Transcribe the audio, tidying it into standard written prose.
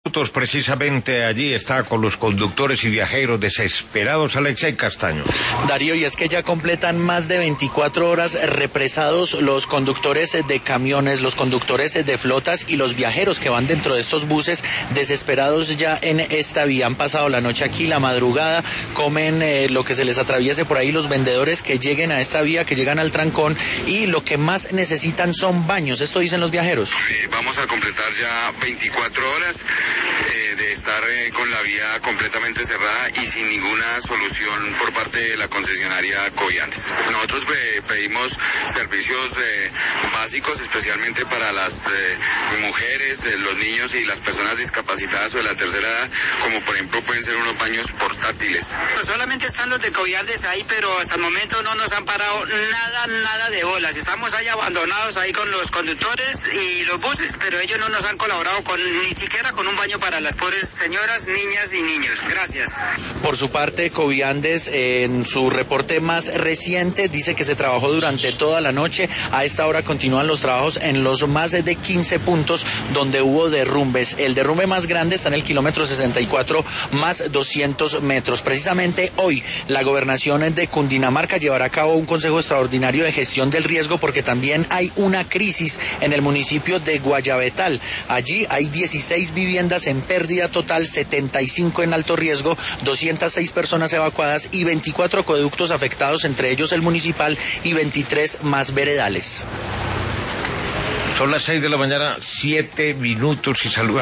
Precisamente allí está con los conductores y viajeros desesperados Alexei Castaño. Darío, y es que ya completan más de 24 horas represados los conductores de camiones, los conductores de flotas y los viajeros que van dentro de estos buses desesperados ya en esta vía. Han pasado la noche aquí, la madrugada, comen lo que se les atraviese por ahí los vendedores que lleguen a esta vía, que llegan al trancón, y lo que más necesitan son baños. Esto dicen los viajeros. Vamos a completar ya 24 horas de estar con la vía completamente cerrada y sin ninguna solución por parte de la concesionaria Coviandes. Nosotros pedimos servicios básicos, especialmente para las mujeres, los niños y las personas discapacitadas o de la tercera edad, como por ejemplo pueden ser unos baños portátiles. Solamente están los de Coviandes ahí, pero hasta el momento no nos han parado nada de bolas. Estamos ahí abandonados ahí con los conductores y los buses, pero ellos no nos han colaborado ni siquiera con un baño para las pobres señoras, niñas y niños. Gracias. Por su parte, Coviandes, en su reporte más reciente, dice que se trabajó durante toda la noche. A esta hora continúan los trabajos en los más de 15 puntos donde hubo derrumbes. El derrumbe más grande está en el kilómetro 64 más 200 metros. Precisamente hoy, la gobernación de Cundinamarca llevará a cabo un consejo extraordinario de gestión del riesgo porque también hay una crisis en el municipio de Guayabetal. Allí hay 16 viviendas en pérdida total, 75 en alto riesgo, 206 personas evacuadas y 24 acueductos afectados, entre ellos el municipal y 23 más veredales. Son las 6 de la mañana, 7 minutos y saluda.